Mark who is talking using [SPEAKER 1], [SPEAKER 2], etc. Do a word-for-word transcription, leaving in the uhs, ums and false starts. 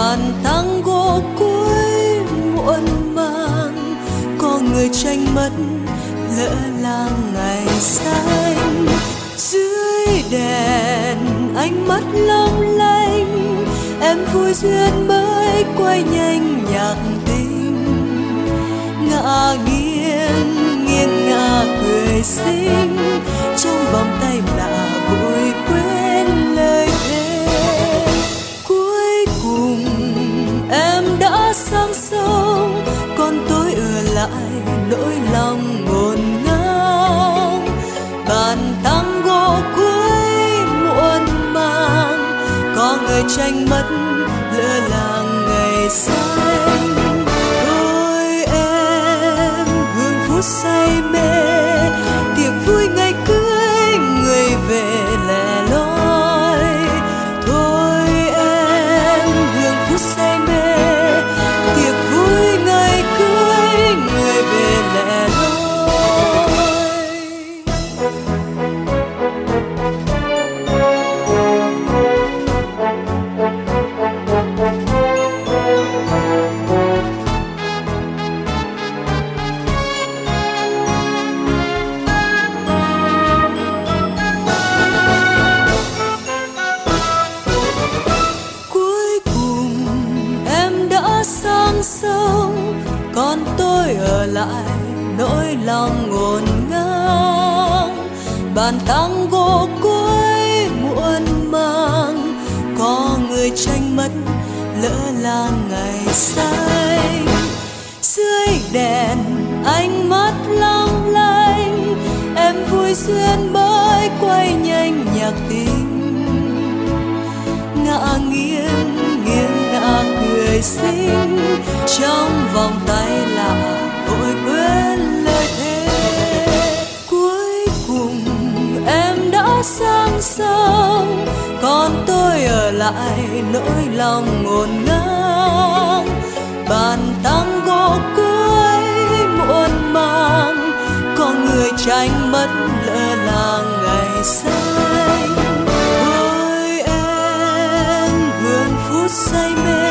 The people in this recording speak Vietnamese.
[SPEAKER 1] Bàn tango cuối muộn màng, có người tranh mất lỡ làng ngày xanh. Dưới đèn ánh mắt long lanh, em vui duyên mới quay nhanh nhạc tình. Ngả nghiêng nghiêng ngả cười xinh, trong vòng tay lạ vội quên lời thề. Cuối cùng em đã sang sông, còn tôi ở lại nỗi lòng ngổn ngang. Bàn tango cuối muộn màng, có người tranh mất lỡ làng ngày xanh. Đôi em hương phút say mê, tiệc vui ngày cưới người về lẻ loi. Thôi em hương phút say mê, tiệc vui ngày cưới người về lẻ loi. Sang sông, còn tôi ở lại nỗi lòng ngổn ngang. Bàn tango cuối muộn màng, có người tranh mất lỡ làng ngày xanh. Dưới đèn ánh mắt long lanh, em vui duyên mới quay nhanh nhạc tình. Ngả nghiêng nghiêng ngả cười xinh, trong vòng tay lạ vội quên lời thề. Cuối cùng em đã sang sông, còn tôi ở lại nỗi lòng ngổn ngang. Bàn tango cuối muộn màng, có người tranh mất lỡ làng ngày xanh. Say mê